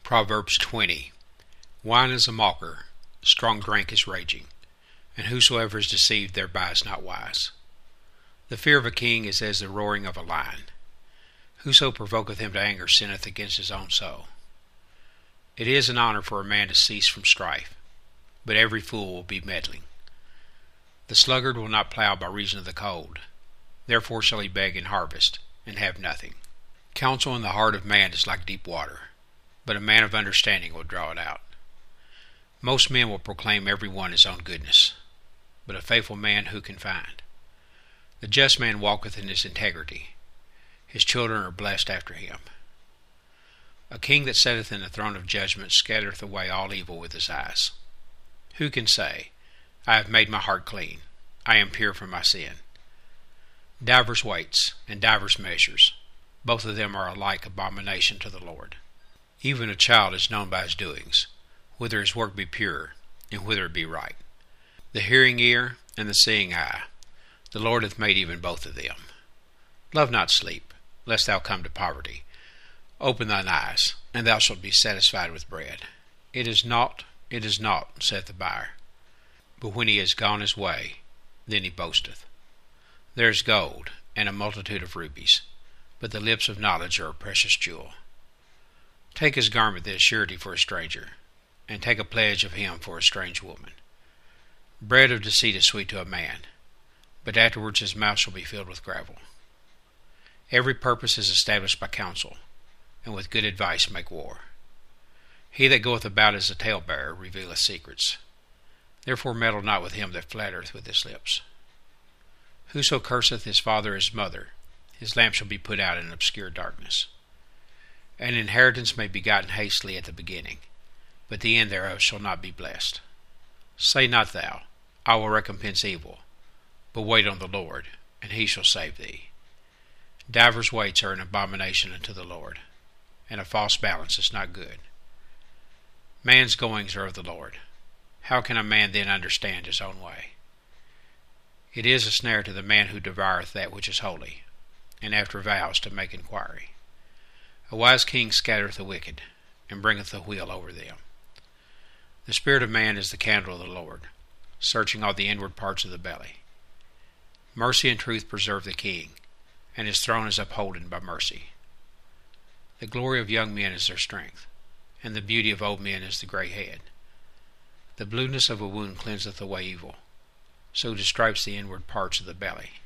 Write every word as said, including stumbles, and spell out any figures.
Proverbs twenty. Wine is a mocker, strong drink is raging, and whosoever is deceived thereby is not wise. The fear of a king is as the roaring of a lion. Whoso provoketh him to anger sinneth against his own soul. It is an honor for a man to cease from strife, but every fool will be meddling. The sluggard will not plow by reason of the cold, therefore shall he beg in harvest, and have nothing. Counsel in the heart of man is like deep water, but a man of understanding will draw it out. Most men will proclaim every one his own goodness, but a faithful man who can find? The just man walketh in his integrity, his children are blessed after him. A king that sitteth in the throne of judgment scattereth away all evil with his eyes. Who can say, I have made my heart clean, I am pure from my sin? Divers weights and divers measures, both of them are alike abomination to the Lord. Even a child is known by his doings, whether his work be pure, and whether it be right. The hearing ear and the seeing eye, the Lord hath made even both of them. Love not sleep, lest thou come to poverty. Open thine eyes, and thou shalt be satisfied with bread. It is naught, it is naught, saith the buyer. But when he is gone his way, then he boasteth. There is gold, and a multitude of rubies, but the lips of knowledge are a precious jewel. Take his garment that is surety for a stranger, and take a pledge of him for a strange woman. Bread of deceit is sweet to a man, but afterwards his mouth shall be filled with gravel. Every purpose is established by counsel, and with good advice make war. He that goeth about as a talebearer revealeth secrets. Therefore meddle not with him that flattereth with his lips. Whoso curseth his father or his mother, his lamp shall be put out in obscure darkness. An inheritance may be gotten hastily at the beginning, but the end thereof shall not be blessed. Say not thou, I will recompense evil, but wait on the Lord, and he shall save thee. Divers weights are an abomination unto the Lord, and a false balance is not good. Man's goings are of the Lord. How can a man then understand his own way? It is a snare to the man who devoureth that which is holy, and after vows to make inquiry. A wise king scattereth the wicked, and bringeth the wheel over them. The spirit of man is the candle of the Lord, searching all the inward parts of the belly. Mercy and truth preserve the king, and his throne is upholden by mercy. The glory of young men is their strength, and the beauty of old men is the grey head. The blueness of a wound cleanseth away evil, so do stripes the inward parts of the belly.